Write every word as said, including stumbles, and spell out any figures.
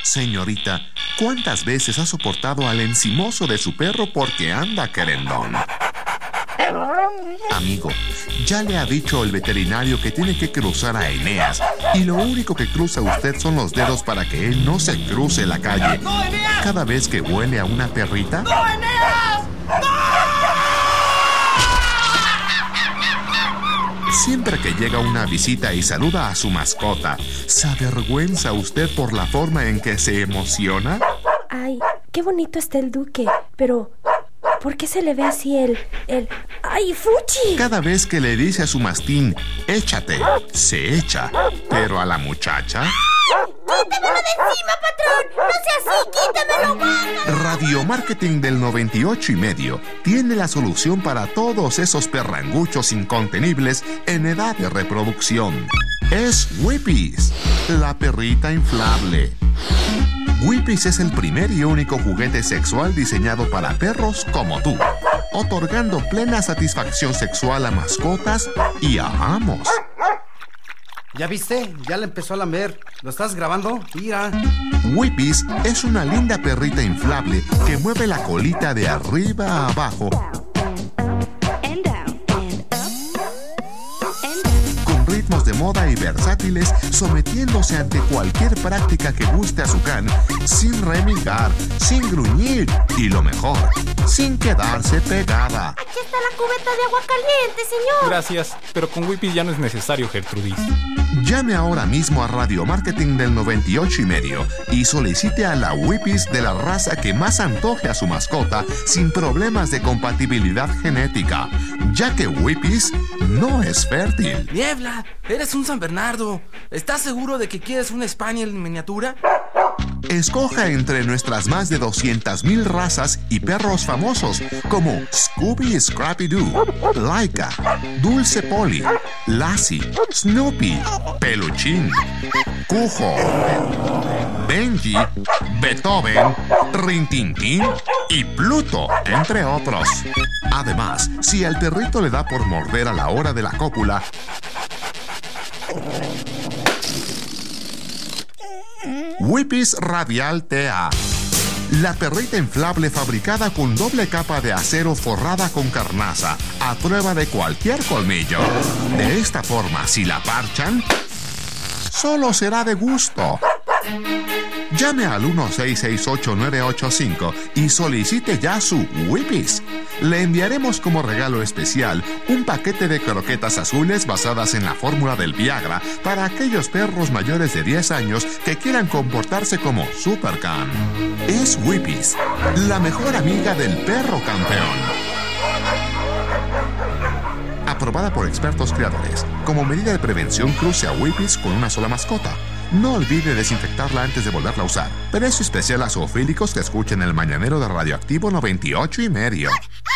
Señorita, ¿cuántas veces ha soportado al encimoso de su perro porque anda querendón? Amigo, ya le ha dicho el veterinario que tiene que cruzar a Eneas y lo único que cruza usted son los dedos para que él no se cruce la calle. ¡No, Eneas! Cada vez que huele a una perrita. ¡No, Eneas! ¡No! Siempre que llega una visita y saluda a su mascota, ¿se avergüenza usted por la forma en que se emociona? Ay, qué bonito está el duque, pero ¿por qué se le ve así el... el... ¡Ay, fuchi! Cada vez que le dice a su mastín, échate, se echa, pero a la muchacha... ¡Quítamelo de encima, patrón! ¡No sea así! ¡Quítamelo, guapo! Radio Marketing del noventa y ocho y medio tiene la solución para todos esos perranguchos incontenibles en edad de reproducción. Es Whippys, la perrita inflable. Whippys es el primer y único juguete sexual diseñado para perros como tú, otorgando plena satisfacción sexual a mascotas y a amos. ¿Ya viste? Ya le empezó a lamer. ¿Lo estás grabando? Mira. Whippys es una linda perrita inflable que mueve la colita de arriba a abajo con ritmos de moda y versátiles, sometiéndose ante cualquier práctica que guste a su can, sin remigar, sin gruñir y lo mejor, sin quedarse pegada. Aquí está la cubeta de agua caliente, señor. Gracias, pero con Whippys ya no es necesario, Gertrudis. Llame ahora mismo a Radio Marketing del noventa y ocho y medio y solicite a la Whippys de la raza que más antoje a su mascota sin problemas de compatibilidad genética, ya que Whippys no es fértil. Niebla, eres un San Bernardo. ¿Estás seguro de que quieres un Spaniel en miniatura? Escoja entre nuestras más de doscientas mil razas y perros famosos como Scooby Scrappy-Doo, Laika, Dulce Polly, Lassie, Snoopy, Peluchín, Cujo, Benji, Beethoven, Rintintín y Pluto, entre otros. Además, si al perrito le da por morder a la hora de la cópula, Whippys Radial T A, la perrita inflable fabricada con doble capa de acero forrada con carnaza, a prueba de cualquier colmillo. De esta forma, si la parchan, solo será de gusto. Llame al uno seis seis ocho nueve ocho cinco y solicite ya su Whippys. Le enviaremos como regalo especial un paquete de croquetas azules basadas en la fórmula del Viagra para aquellos perros mayores de diez años que quieran comportarse como Supercan. Es Whippys, la mejor amiga del perro campeón. Aprobada por expertos criadores. Como medida de prevención, cruce a Whippys con una sola mascota. No olvide desinfectarla antes de volverla a usar. Precio especial a zoofílicos que escuchen el mañanero de Radioactivo noventa y ocho y medio.